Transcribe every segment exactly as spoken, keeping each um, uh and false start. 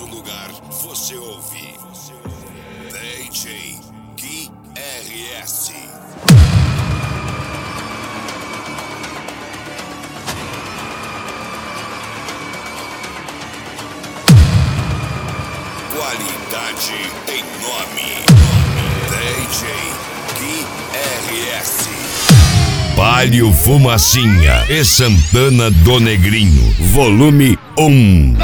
todo lugar você ouve D J Gui R S. Qualidade em nome. D J Gui R S. Palio Fumacinha e Santana do Negrinho, volume um.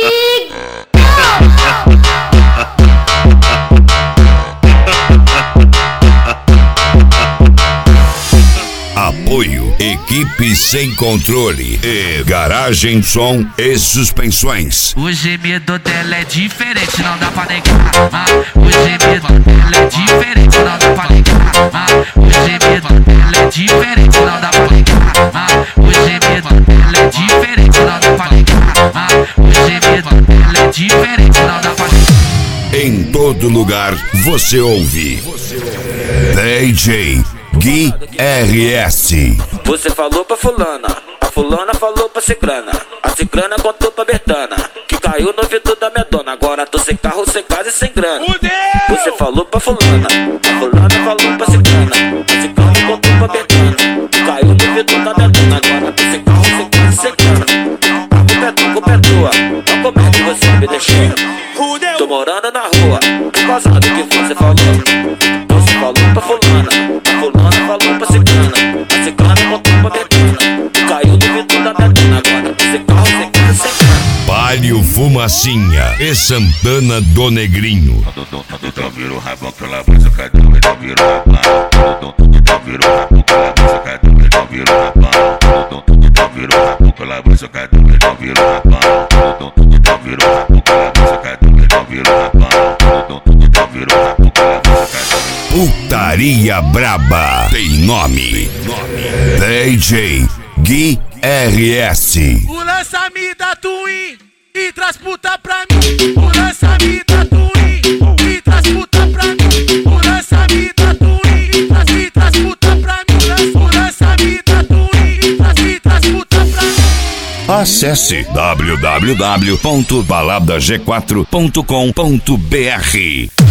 Apoio, equipe sem controle e garagem, som e suspensões. O gemido dela é diferente, não dá pra negar. Ah, o gemido dela é diferente, não dá pra negar. Ah, o gemido dela é diferente, não dá pra negar. Ah, o gemido dela é diferente, não dá pra negar. Ah, o gemido dela é diferente, não dá pra negar. Em todo lugar você ouve D J Gui R S. Você falou pra fulana, a fulana falou pra ciclana, a ciclana contou pra Betana, que caiu no vidro da minha dona. Agora tô sem carro, sem casa e sem grana. Você falou pra fulana, a fulana falou pra ciclana, a ciclana contou pra Betana, que caiu no vidro da minha dona. Agora tô sem carro, sem casa e sem grana. A culpa é tua, a culpa é tua, a como é que você me deixou? Tô morando na rua, por causa do que você falou. Você falou pra fulana, a fulana falou pra ciclana, a ciclana contou pra Betana, caiu no vidro da minha dona. Agora você carro, sem casa, sem grana. Palio Fumacinha e Santana do Negrinho. Então vira o rabão pela bolsa, cadê o então vira o rabão? Então vira o rabão pela bolsa, cadê o então vira o rabão? Então vira o rabão pela bolsa, cadê o então vira o rabão? Então vira o rabão pela bolsa, cadê o então vira o rabão? Então vira o rabão pela bolsa, cadê o Putaria Braba tem nome. D J Gui R S. O lança-me da Twin e traz puta pra mim. O lança-me da Twin e traz puta pra mim. O lança-me da Twin e traz, e traz puta pra mim. O lança-me da Twin e traz, e traz puta pra mim. Acesse w w w ponto balada g quatro ponto com ponto b r.